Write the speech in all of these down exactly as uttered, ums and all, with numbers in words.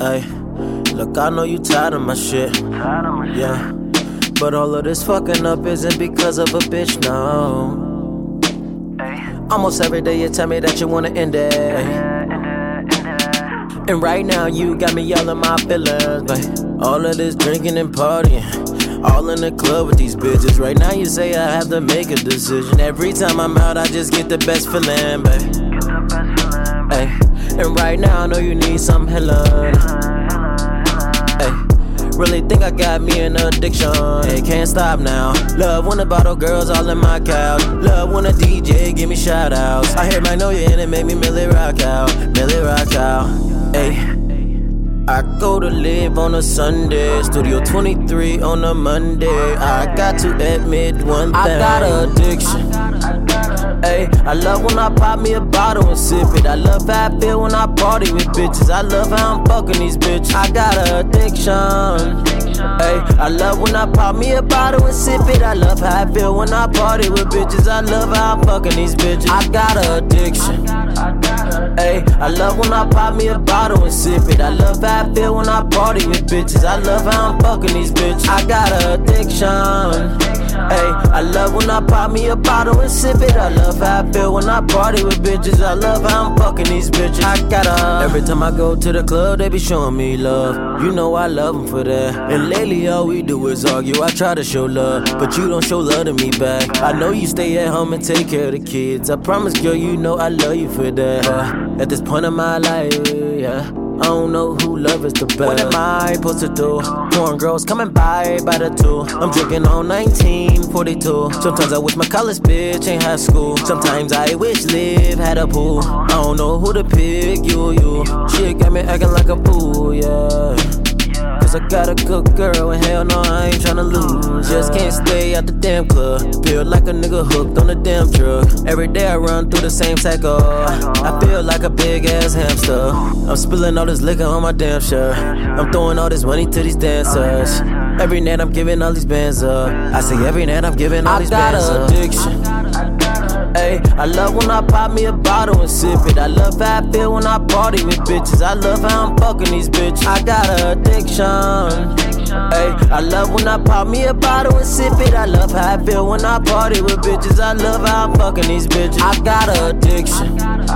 Ay, look, I know you tired of my shit. Yeah, but all of this fucking up isn't because of a bitch, no. Almost every day you tell me that you wanna end it. And right now you got me yelling my feelings, babe. All of this drinking and partying, all in the club with these bitches. Right now you say I have to make a decision. Every time I'm out I just get the best feeling, babe. Ay. And right now I know you need some healing. Ay. Really think I got me an addiction. Hey, can't stop now. Love when the bottle girls all in my couch. Love when a D J give me shout outs. I hear Magnolia and it make me Millie rock out. Millie rock out. Hey, I go to live on a Sunday, Studio twenty-three on a Monday. I got to admit one thing, I got an addiction. Ay, I love when I pop me a bottle and sip it. I love how I feel when I party with bitches. I love how I'm fucking these bitches. I got an addiction. Ay, I love when I pop me a bottle and sip it. I love how I feel when I party with bitches. I love how I'm fucking these bitches. I got an addiction. Ay, I love when I pop me a bottle and sip it. I love how I feel when I party with bitches. I love how I'm fucking these bitches. I got an addiction. Ay, I love when I pop me a bottle and sip it. I love how I feel when I party with bitches. I love how I'm fucking these bitches. I got a. Every time I go to the club, they be showing me love. You know I love them for that. And lately all we do is argue. I try to show love, but you don't show love to me back. I know you stay at home and take care of the kids. I promise, girl, you know I love you for that. Uh, at this point in my life, yeah, I don't know who love is the best. What am I supposed to do? Foreign girls coming by by the two. I'm drinking on nineteen forty-two. Sometimes I wish my college bitch ain't high school. Sometimes I wish Liv had a pool. I don't know who to pick, you, you. Shit got me acting like a fool, yeah. Cause I got a good girl and hell no I ain't tryna lose. Just can't stay at the damn club. Feel like a nigga hooked on a damn drug. Every day I run through the same cycle. I feel like a big ass hamster. I'm spilling all this liquor on my damn shirt. I'm throwing all this money to these dancers. Every night I'm giving all these bands up. I say every night I'm giving all these bands up. I got an addiction. Ay, I love when I pop me a bottle and sip it. I love how I feel when I party with bitches. I love how I'm fucking these bitches. I got an addiction. Ay, I love when I pop me a bottle and sip it. I love how I feel when I party with bitches. I love how I'm fucking these bitches. I got an addiction.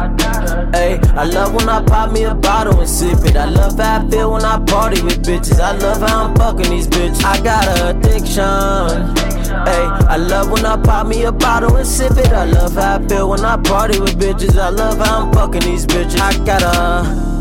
Ay, I love when I pop me a bottle and sip it. I love how I feel when I party with bitches. I love how I'm fucking these bitches. I got an addiction. Ay, I love when I pop me a bottle and sip it. I love how I feel when I party with bitches. I love how I'm fucking these bitches. I got a